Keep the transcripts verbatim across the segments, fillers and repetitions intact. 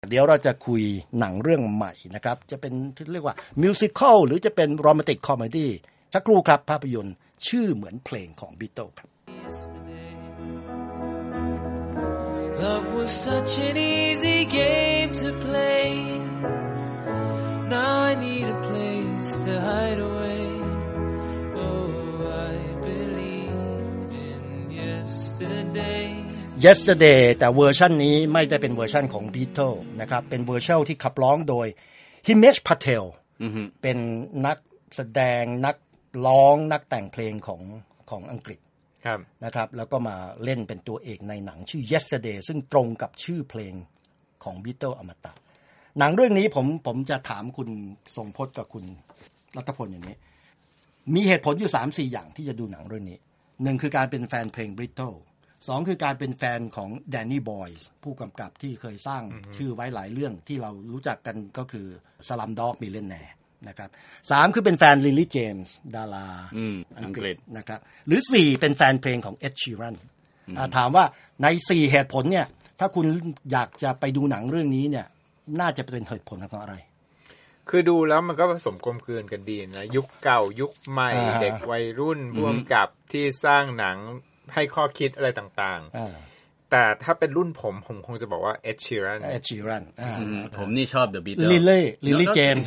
เดี๋ยวเราจะคุยหนังเรื่องใหม่นะครับจะเป็นที่เรียกว่ามิวสิคัลหรือจะเป็นโรแมนติกคอมเมดี้สักครู่ครับภาพยนตร์ชื่อเหมือนเพลงของ Beatles ครับ Love was such an easy game to play. Now I need a place to hide away. Oh, I believe in yesterday.Yesterday แต่เวอร์ชันนี้ไม่ได้เป็นเวอร์ชันของ Beatles นะครับเป็นเวอร์ชันที่ขับร้องโดย Himesh Patel เป็นนักแสดงนักร้องนักแต่งเพลงของของอังกฤษนะครับแล้วก็มาเล่นเป็นตัวเอกในหนังชื่อ Yesterday ซึ่งตรงกับชื่อเพลงของ Beatles อมตะหนังเรื่องนี้ผมผมจะถามคุณทรงพจน์กับคุณรัตพลอย่างนี้มีเหตุผลอยู่ สามสี่ อย่างที่จะดูหนังเรื่องนี้หนึ่งคือการเป็นแฟนเพลง Beatlesสองคือการเป็นแฟนของแดนนี่บอยส์ผู้กำกับที่เคยสร้างชื่อไว้หลายเรื่องที่เรารู้จักกันก็คือ Slumdog Millionaire นะครับสามคือเป็นแฟนลิลลี่เจมส์ดาราอังกฤษนะครับหรือสี่เป็นแฟนเพลงของ Ed Sheeran ถามว่าในสี่เหตุผลเนี่ยถ้าคุณอยากจะไปดูหนังเรื่องนี้เนี่ยน่าจะเป็นเหตุผลของอะไรคือดูแล้วมันก็ผสมกลมกลืนกันดีนะยุคเก่ายุคใหม่เด็กวัยรุ่นร่วมกับที่สร้างหนังให้ข้อคิดอะไรต่างๆแต่ถ้าเป็นรุ่นผมผมคงจะบอกว่า Ed Sheeran Ed Sheeran ผมนี่ชอบ The Beatles Lily Lily James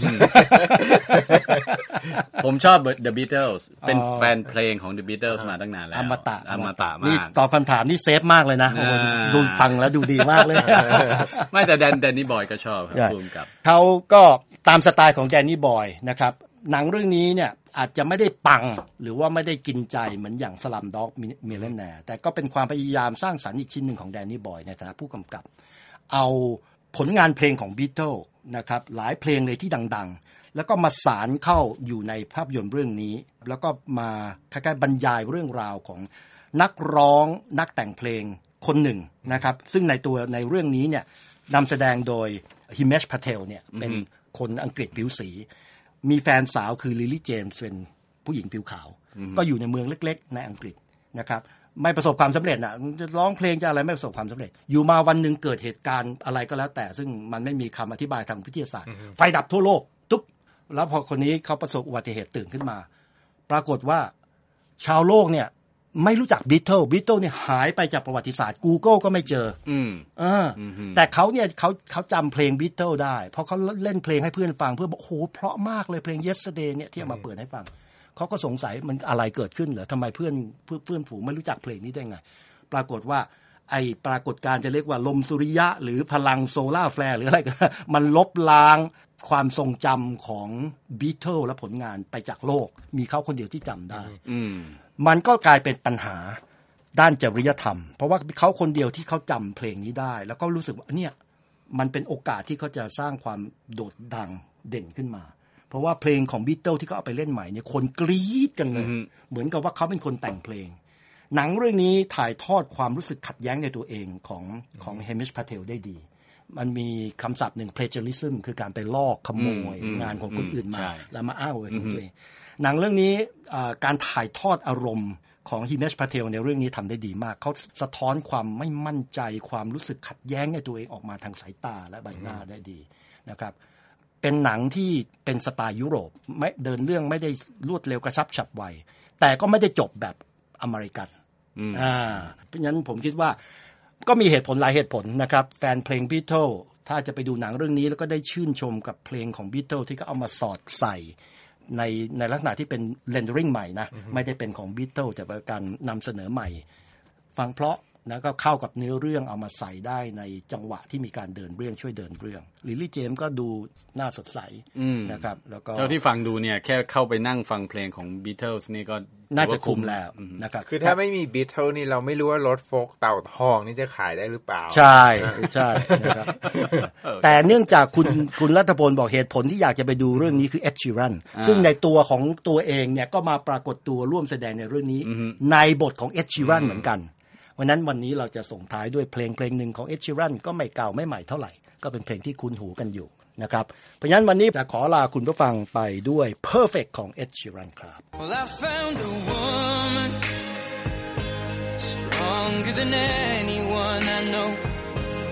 ผมชอบ The Beatles เป็นแฟนเพลงของ The Beatles มาตั้งนานแล้วอมตะอมตะมากนี่ตอบคำถามนี่เซฟมากเลยนะดูฟังแล้วดูดีมากเลยไม่แต่แดนแดนนี่บอยก็ชอบครับภูมิกับเขาก็ตามสไตล์ของแดนนี่บอยนะครับหนังเรื่องนี้เนี่ยอาจจะไม่ได้ปังหรือว่าไม่ได้กินใจเหมือนอย่าง Slumdog Millionaire แต่ก็เป็นความพยายามสร้างสรรค์อีกชิ้นหนึ่งของแดนนี่บอยในฐานะผู้กำกับเอาผลงานเพลงของ Beatles นะครับหลายเพลงเลยที่ดังๆแล้วก็มาสานเข้าอยู่ในภาพยนตร์เรื่องนี้แล้วก็มาคล้ายๆบรรยายเรื่องราวของนักร้องนักแต่งเพลงคนหนึ่งนะครับซึ่งในตัวในเรื่องนี้เนี่ยนำแสดงโดย Himesh Patel เนี่ยเป็นคนอังกฤษผิวสีมีแฟนสาวคือลิลลี่เจมส์เป็นผู้หญิงผิวขาวก็อยู่ในเมืองเล็กๆในอังกฤษนะครับไม่ประสบความสำเร็จนะจะร้องเพลงจะอะไรไม่ประสบความสำเร็จอยู่มาวันหนึ่งเกิดเหตุการณ์อะไรก็แล้วแต่ซึ่งมันไม่มีคำอธิบายทางวิทยาศาสตร์ไฟดับทั่วโลกตุ๊บแล้วพอคนนี้เขาประสบอุบัติเหตุตื่นขึ้นมาปรากฏว่าชาวโลกเนี่ยไม่รู้จัก Beatles Beatles เนี่ยหายไปจากประวัติศาสตร์ Google ก็ไม่เจออืมเออแต่เขาเนี่ยเขาเขาจำเพลง Beatles ได้เพราะเขาเล่นเพลงให้เพื่อนฟังเพื่อนบอกโอ้โหเพราะมากเลยเพลง Yesterday เนี่ยที่เอามาเปิดให้ฟังเขาก็สงสัยมันอะไรเกิดขึ้นเหรอทำไมเพื่อนเพื่อนเพื่อนฝูงไม่รู้จักเพลงนี้ได้ไงปรากฏว่าไอ้ปรากฏการณ์จะเรียกว่าลมสุริยะหรือพลังโซล่าแฟร์หรืออะไรก็มันลบล้างความทรงจำของ Beatles และผลงานไปจากโลกมีเขาคนเดียวที่จำได้มันก็กลายเป็นปัญหาด้านจริยธรรมเพราะว่าเขาคนเดียวที่เขาจำเพลงนี้ได้แล้วก็รู้สึกว่าเนี่ยมันเป็นโอกาสที่เขาจะสร้างความโดดดังเด่นขึ้นมาเพราะว่าเพลงของ Beatles ที่เขาเอาไปเล่นใหม่เนี่ยคนกรี๊ดกันเลยเหมือนกับว่าเขาเป็นคนแต่งเพลงหนังเรื่องนี้ถ่ายทอดความรู้สึกขัดแย้งในตัวเองของของ Himesh Patel ได้ดีมันมีคำศัพท์หนึ่ง plagiarism คือการไปลอกขโมยงานของคนอื่นมาแล้วมาอ้างไว้ของตัวเองหนังเรื่องนี้การถ่ายทอดอารมณ์ของ Himesh Patel ในเรื่องนี้ทำได้ดีมากเขาสะท้อนความไม่มั่นใจความรู้สึกขัดแย้งในตัวเองออกมาทางสายตาและใบหน้าได้ดีนะครับเป็นหนังที่เป็นสไตล์ยุโรปไม่เดินเรื่องไม่ได้รวดเร็วกระชับฉับไวแต่ก็ไม่ได้จบแบบอเมริกันอ่าเพราะฉะนั้นผมคิดว่าก็มีเหตุผลหลายเหตุผลนะครับแฟนเพลง Beatles ถ้าจะไปดูหนังเรื่องนี้แล้วก็ได้ชื่นชมกับเพลงของ Beatles ที่เขาเอามาสอดใส่ในในลักษณะที่เป็น rendering ใหม่นะไม่ได้เป็นของ Beatles แต่เป็นการนำเสนอใหม่ฟังเพราะนะก็เข้ากับเนื้อเรื่องเอามาใส่ได้ในจังหวะที่มีการเดินเรื่องช่วยเดินเรื่องลิลลี่เจมส์ก็ดูน่าสดใสนะครับแล้วก็เท่าที่ฟังดูเนี่ยแค่เข้าไปนั่งฟังเพลงของ Beatles นี่ก็น่าจะคุ้มแล้วนะครับคือถ้าไม่มี Beatles นี่เราไม่รู้ว่ารถโฟล์คเต่าทองนี่จะขายได้หรือเปล่าใช่ใช่นะครับแต่เนื่องจากคุณคุณรัฐพลบอกเหตุผลที่อยากจะไปดูเรื่องนี้คือ Ed Sheeran ซึ่งในตัวของตัวเองเนี่ยก็มาปรากฏตัวร่วมแสดงในเรื่องนี้ในบทของ Ed Sheeran เหมือนกันวันนั้นวันนี้เราจะส่งท้ายด้วยเพลงเพลงหนึ่งของ Ed Sheeran ก็ไม่เก่าไม่ใหม่เท่าไหร่ก็เป็นเพลงที่คุ้นหูกันอยู่นะครับเพราะฉะนั้นวันนี้จะขอลาคุณผู้ฟังไปด้วย Perfect ของ Ed Sheeran ครับ Well, I found a woman stronger than anyone I know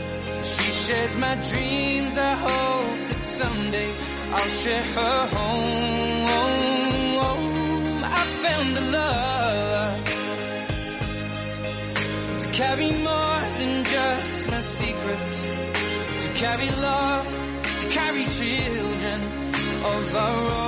She shares my dreams. I hope that someday I'll share her home. I found a love to carry more than just my secrets, to carry love, to carry children of our own.